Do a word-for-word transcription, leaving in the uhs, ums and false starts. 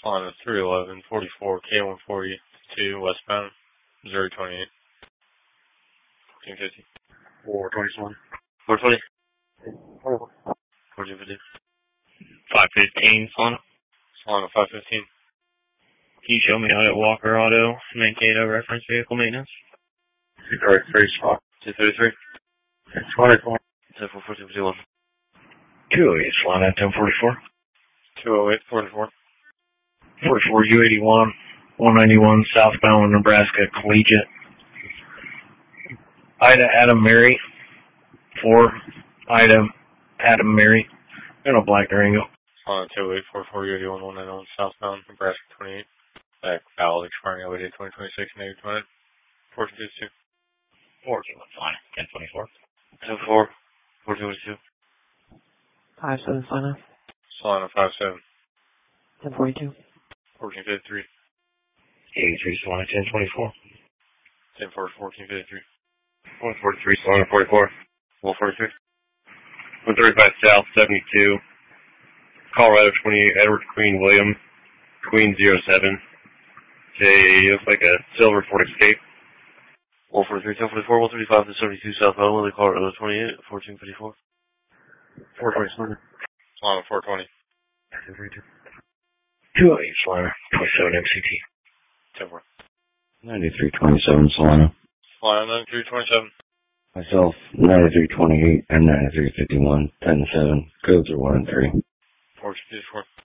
Solana three eleven forty-four K one forty-two westbound, Missouri twenty-eight. fourteen fifty. four twenty-one. four twenty. fourteen fifty. five fifteen, Solana. Solana five fifteen. Can you show me how to Walker Auto maintain a reference vehicle maintenance? two thirty-three, spot. two thirty-three. twenty-four. ten four fourteen fifty-one. two oh eight, Solana ten forty-four. two oh eight forty-four. forty-four U eighty-one, one ninety-one southbound Nebraska Collegiate. Ida Adam Mary. four Ida Adam Mary. And a black Durango. Solana two oh eight forty-four U eighty-one, one ninety-one southbound Nebraska twenty-eight. Back valid expiring L E D twenty twenty-six, negative twenty. fourteen fifty-two. fourteen, Solana ten twenty-four. ten four. fourteen fifty-two. five seven, Solana. Solana five seven. ten forty-two. fourteen fifty-three. eighty-three, Solana ten twenty-four. ten four, fourteen fifty-three. one forty-three, Solana forty-four. one forty-three. one thirty-five South, seventy-two. Colorado twenty-eight, Edward Queen William. Queen zero seven. It looks like a silver Ford Escape. one forty-three, ten forty-four, one thirty-five to seventy-two southbound, Willie Colorado twenty-eight, fourteen fifty-four. four twenty, Solana. Solana four twenty. two oh eight, Solana twenty-seven M C T. ten four. ninety-three twenty-seven, Solana. Solana ninety-three twenty-seven. Myself, ninety-three twenty-eight and ninety-three fifty-one, ten seven. Codes are one and three. fourteen fifty-four.